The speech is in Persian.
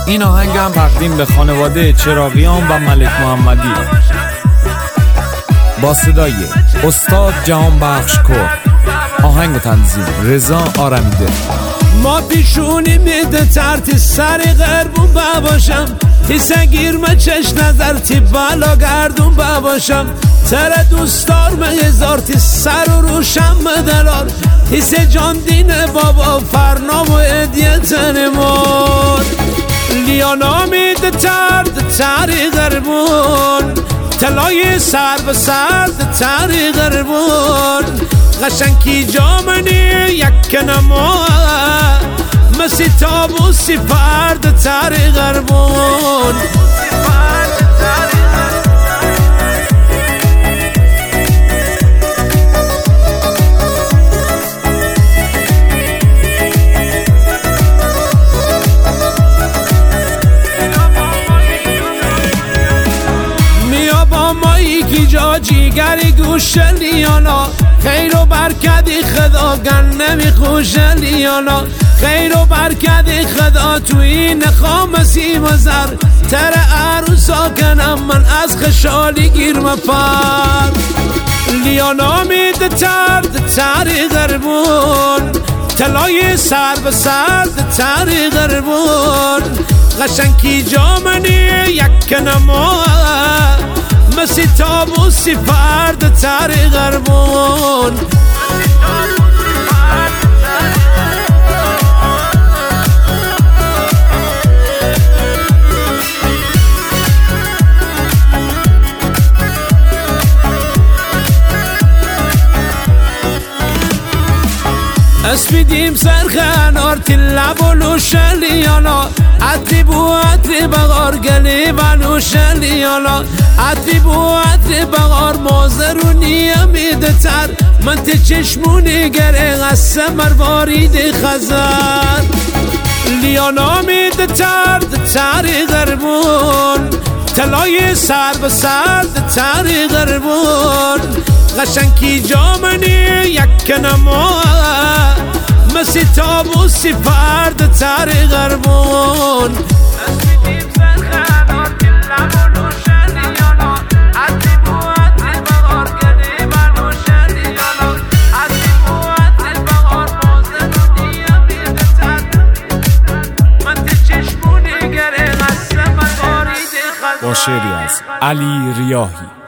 این آهنگم تقدیم به خانواده چراغیان و ملک محمدی با صدای استاد جهانبخش کرد. آهنگ و تنظیم رضا آرمیده. ما پیشونی میده ترتی سری غربون بباشم، تی سگیر ما چش نظر تی بالا گردون بباشم، تر دوستار مهزار تی سر و روشم مدلار، تی سه جان دینه بابا فرنام و ادیه تنمون لیانا میده تری غربون، تلای سر به سرد تری غربون، قشنگی جامنی یک نما مسی تابوسی فرد تری غربون. میا با مایی کی جا جیگری گوش لیانا، خیر و برکتی خدا گن نمی خوش لیانا، خیر و برکتی خدا تو این خامسی مزر، تر عروسا کنم من از خشالی گیر مپر، لیانا میده تری غربون، تلای سر به سرد تری غربون، قشنگی جامنی یک نما مسی تابوسی فرد تری غربون. اسپیدیم سرخنار تی لب و لوش لیانا، عطری بو عطری بغار گلی و نوش لیانا، عطری بو عطری بغار مازرونی میده تر، من تی چشمونی گره غصه مروارید خزر، لیانا میده تری غربون، تلای سر به سرد تری غربون، قشنگی جامنی یک نما مسی تابوسی فرد تری غربون. با شعری از علی ریاحی.